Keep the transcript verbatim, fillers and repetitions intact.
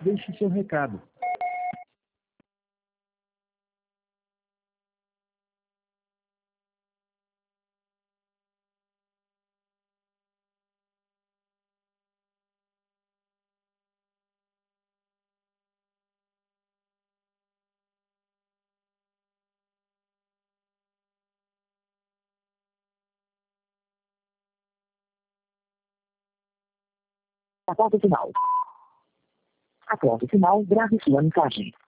Deixe seu recado. Após o sinal. Após o sinal, grave sua mensagem.